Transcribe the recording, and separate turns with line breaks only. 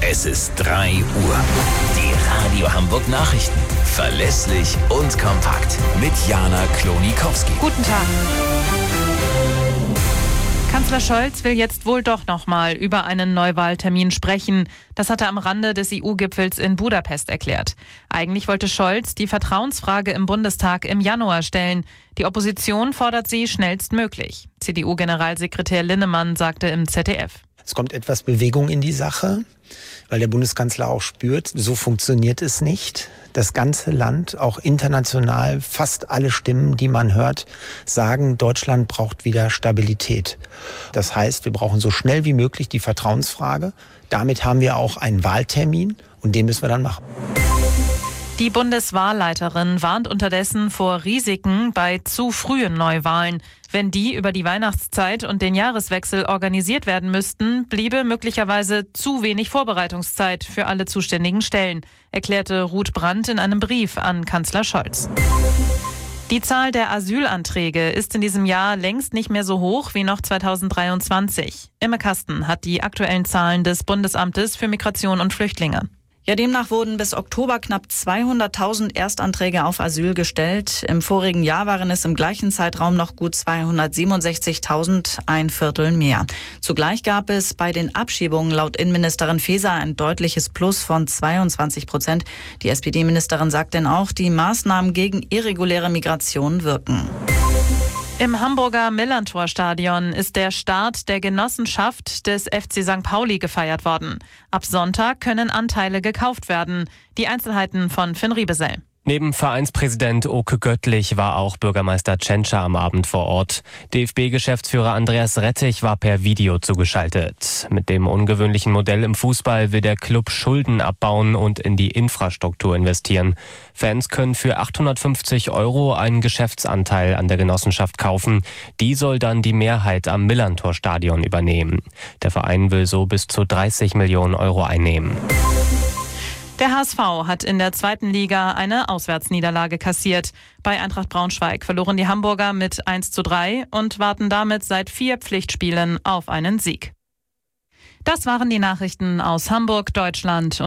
Es ist 3 Uhr. Die Radio Hamburg Nachrichten. Verlässlich und kompakt. Mit Jana Klonikowski.
Guten Tag. Kanzler Scholz will jetzt wohl doch nochmal über einen Neuwahltermin sprechen. Das hat er am Rande des EU-Gipfels in Budapest erklärt. Eigentlich wollte Scholz die Vertrauensfrage im Bundestag im Januar stellen. Die Opposition fordert sie schnellstmöglich. CDU-Generalsekretär Linnemann sagte im ZDF.
Es kommt etwas Bewegung in die Sache, weil der Bundeskanzler auch spürt, so funktioniert es nicht. Das ganze Land, auch international, fast alle Stimmen, die man hört, sagen, Deutschland braucht wieder Stabilität. Das heißt, wir brauchen so schnell wie möglich die Vertrauensfrage. Damit haben wir auch einen Wahltermin und den müssen wir dann machen.
Die Bundeswahlleiterin warnt unterdessen vor Risiken bei zu frühen Neuwahlen. Wenn die über die Weihnachtszeit und den Jahreswechsel organisiert werden müssten, bliebe möglicherweise zu wenig Vorbereitungszeit für alle zuständigen Stellen, erklärte Ruth Brandt in einem Brief an Kanzler Scholz. Die Zahl der Asylanträge ist in diesem Jahr längst nicht mehr so hoch wie noch 2023. Imme Kasten hat die aktuellen Zahlen des Bundesamtes für Migration und Flüchtlinge.
Ja, demnach wurden bis Oktober knapp 200.000 Erstanträge auf Asyl gestellt. Im vorigen Jahr waren es im gleichen Zeitraum noch gut 267.000, ein Viertel mehr. Zugleich gab es bei den Abschiebungen laut Innenministerin Faeser ein deutliches Plus von 22%. Die SPD-Ministerin sagt denn auch, die Maßnahmen gegen irreguläre Migration wirken.
Im Hamburger Millerntor-Stadion ist der Start der Genossenschaft des FC St. Pauli gefeiert worden. Ab Sonntag können Anteile gekauft werden. Die Einzelheiten von Finn Riebesell.
Neben Vereinspräsident Oke Göttlich war auch Bürgermeister Tschentscher am Abend vor Ort. DFB-Geschäftsführer Andreas Rettich war per Video zugeschaltet. Mit dem ungewöhnlichen Modell im Fußball will der Club Schulden abbauen und in die Infrastruktur investieren. Fans können für 850 € einen Geschäftsanteil an der Genossenschaft kaufen. Die soll dann die Mehrheit am Millerntor-Stadion übernehmen. Der Verein will so bis zu 30 Millionen € einnehmen.
Der HSV hat in der 2. Liga eine Auswärtsniederlage kassiert. Bei Eintracht Braunschweig verloren die Hamburger mit 1:3 und warten damit seit 4 Pflichtspielen auf einen Sieg. Das waren die Nachrichten aus Hamburg, Deutschland.